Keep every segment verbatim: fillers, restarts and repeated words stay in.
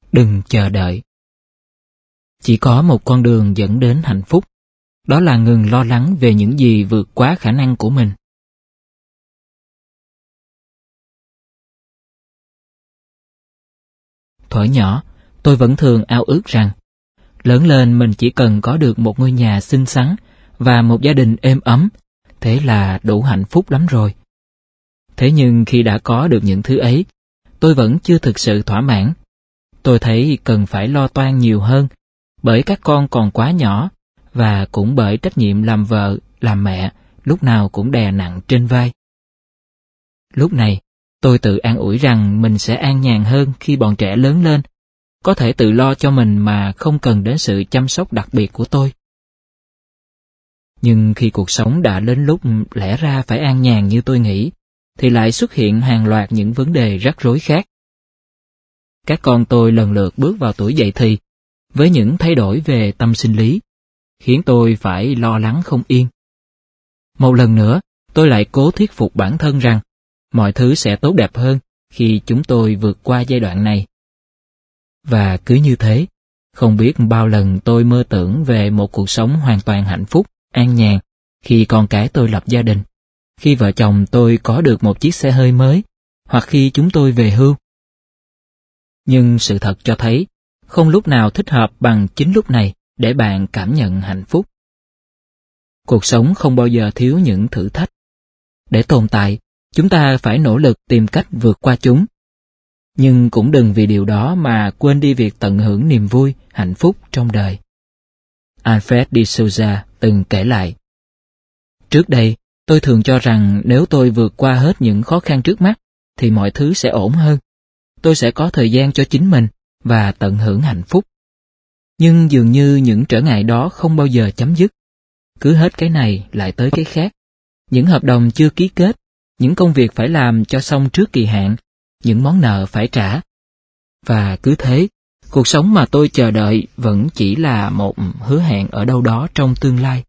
Đừng chờ đợi. Chỉ có một con đường dẫn đến hạnh phúc, đó là ngừng lo lắng về những gì vượt quá khả năng của mình. Thuở nhỏ, tôi vẫn thường ao ước rằng, lớn lên mình chỉ cần có được một ngôi nhà xinh xắn và một gia đình êm ấm, thế là đủ hạnh phúc lắm rồi. Thế nhưng khi đã có được những thứ ấy, tôi vẫn chưa thực sự thỏa mãn. Tôi thấy cần phải lo toan nhiều hơn, bởi các con còn quá nhỏ, và cũng bởi trách nhiệm làm vợ, làm mẹ, lúc nào cũng đè nặng trên vai. Lúc này, tôi tự an ủi rằng mình sẽ an nhàn hơn khi bọn trẻ lớn lên, có thể tự lo cho mình mà không cần đến sự chăm sóc đặc biệt của tôi. Nhưng khi cuộc sống đã đến lúc lẽ ra phải an nhàn như tôi nghĩ, thì lại xuất hiện hàng loạt những vấn đề rắc rối khác. Các con tôi lần lượt bước vào tuổi dậy thì, với những thay đổi về tâm sinh lý, khiến tôi phải lo lắng không yên. Một lần nữa, tôi lại cố thuyết phục bản thân rằng mọi thứ sẽ tốt đẹp hơn khi chúng tôi vượt qua giai đoạn này. Và cứ như thế, không biết bao lần tôi mơ tưởng về một cuộc sống hoàn toàn hạnh phúc, an nhàn, khi con cái tôi lập gia đình, khi vợ chồng tôi có được một chiếc xe hơi mới, hoặc khi chúng tôi về hưu. Nhưng sự thật cho thấy, không lúc nào thích hợp bằng chính lúc này để bạn cảm nhận hạnh phúc. Cuộc sống không bao giờ thiếu những thử thách. Để tồn tại, chúng ta phải nỗ lực tìm cách vượt qua chúng. Nhưng cũng đừng vì điều đó mà quên đi việc tận hưởng niềm vui, hạnh phúc trong đời. Alfred de Souza từng kể lại, trước đây, tôi thường cho rằng nếu tôi vượt qua hết những khó khăn trước mắt, thì mọi thứ sẽ ổn hơn. Tôi sẽ có thời gian cho chính mình và tận hưởng hạnh phúc. Nhưng dường như những trở ngại đó không bao giờ chấm dứt. Cứ hết cái này lại tới cái khác. Những hợp đồng chưa ký kết, những công việc phải làm cho xong trước kỳ hạn, những món nợ phải trả. Và cứ thế, cuộc sống mà tôi chờ đợi vẫn chỉ là một hứa hẹn ở đâu đó trong tương lai.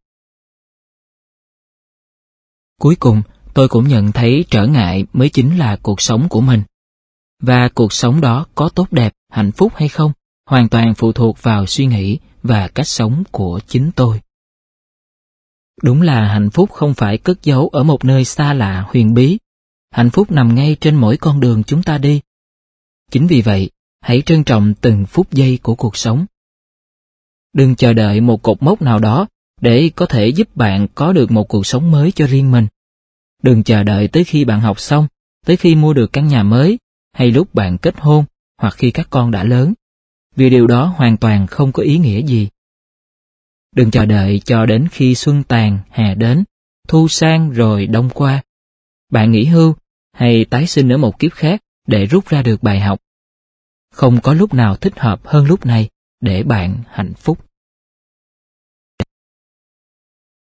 Cuối cùng, tôi cũng nhận thấy trở ngại mới chính là cuộc sống của mình. Và cuộc sống đó có tốt đẹp, hạnh phúc hay không, hoàn toàn phụ thuộc vào suy nghĩ và cách sống của chính tôi. Đúng là hạnh phúc không phải cất giấu ở một nơi xa lạ huyền bí. Hạnh phúc nằm ngay trên mỗi con đường chúng ta đi. Chính vì vậy, hãy trân trọng từng phút giây của cuộc sống. Đừng chờ đợi một cột mốc nào đó để có thể giúp bạn có được một cuộc sống mới cho riêng mình. Đừng chờ đợi tới khi bạn học xong, tới khi mua được căn nhà mới, hay lúc bạn kết hôn, hoặc khi các con đã lớn, vì điều đó hoàn toàn không có ý nghĩa gì. Đừng chờ đợi cho đến khi xuân tàn, hè đến, thu sang rồi đông qua. Bạn nghỉ hưu, hay tái sinh ở một kiếp khác để rút ra được bài học. Không có lúc nào thích hợp hơn lúc này để bạn hạnh phúc.